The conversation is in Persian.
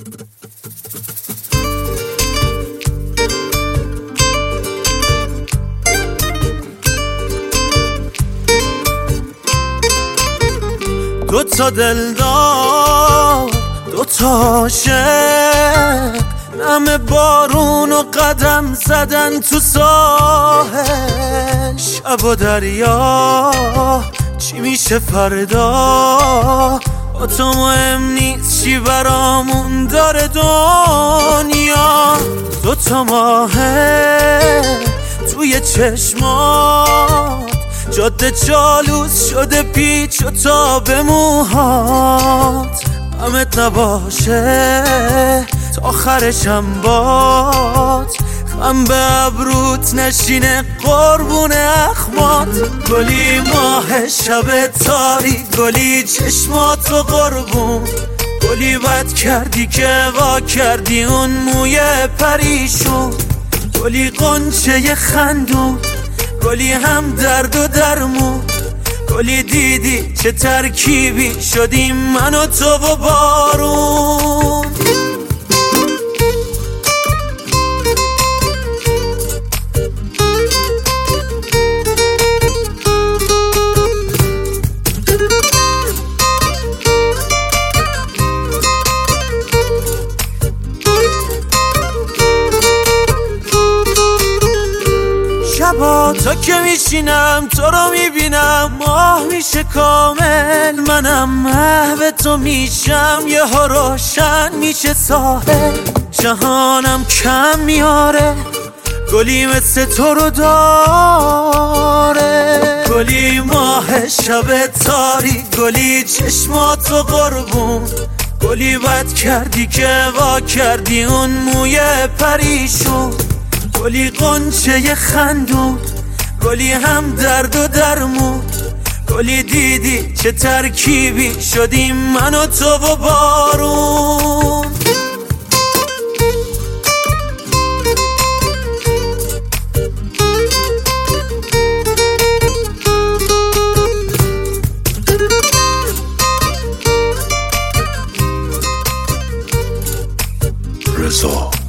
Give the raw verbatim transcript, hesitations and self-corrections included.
دو تا دلدار، دو تا عاشق، نم بارون و قدم زدن تو ساحل. شب و دریا چی میشه فردا، با تو مهم نیست چی برامون داره دنیا. دو تا ماهه توی چشمات، جاده جالوس شده پیچ و تا به موهات. غمت نباشه تا آخرشم باد، خم به ابروت نشینه قربون اخمات. گلی ماه شب تاری، گلی چشماتو قربون، گلی بد کردی که وا کردی اون موی پریشون. گلی قنچه خندون، گلی هم درد و درمون، گلی دیدی چه ترکیبی شدیم من و تو و بارون. شبا تا که میشینم تو رو میبینم، ماه میشه کامل، منم محو تو میشم، یه ها روشن میشه ساحل. جهانم کم میاره، گلی مثل تو رو داره. گلی ماه شب تاری، گلی چشماتو قربون، گلی بد کردی که وا کردی اون موی پریشون. گلی قنچه خندون، گلی هم درد و درمون، گلی دیدی چه ترکیبی شدیم من و تو و بارون. رضا